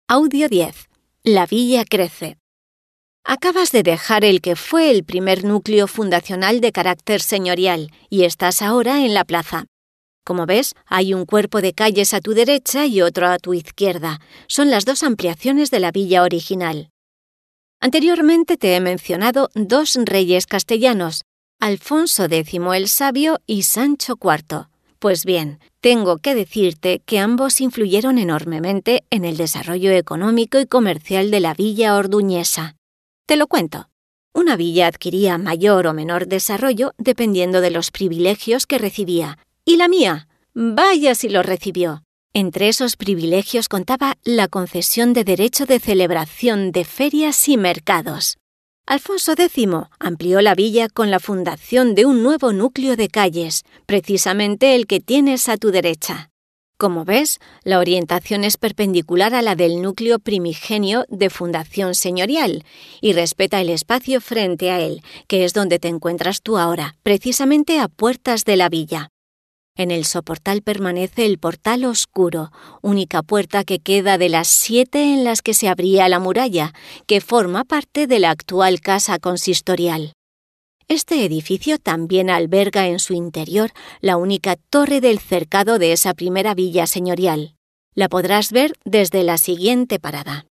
Audio 10. La villa crece. Acabas de dejar el que fue el primer núcleo fundacional de carácter señorial y estás ahora en la plaza. Como ves, hay un cuerpo de calles a tu derecha y otro a tu izquierda. Son las dos ampliaciones de la villa original. Anteriormente te he mencionado dos reyes castellanos, Alfonso X el Sabio y Sancho IV. Pues bien, tengo que decirte que ambos influyeron enormemente en el desarrollo económico y comercial de la villa orduñesa. Te lo cuento. Una villa adquiría mayor o menor desarrollo dependiendo de los privilegios que recibía. Y la mía, vaya si lo recibió. Entre esos privilegios contaba la concesión de derecho de celebración de ferias y mercados. Alfonso X amplió la villa con la fundación de un nuevo núcleo de calles, precisamente el que tienes a tu derecha. Como ves, la orientación es perpendicular a la del núcleo primigenio de fundación señorial y respeta el espacio frente a él, que es donde te encuentras tú ahora, precisamente a puertas de la villa. En el soportal permanece el portal oscuro, única puerta que queda de las 7 en las que se abría la muralla, que forma parte de la actual casa consistorial. Este edificio también alberga en su interior la única torre del cercado de esa primera villa señorial. La podrás ver desde la siguiente parada.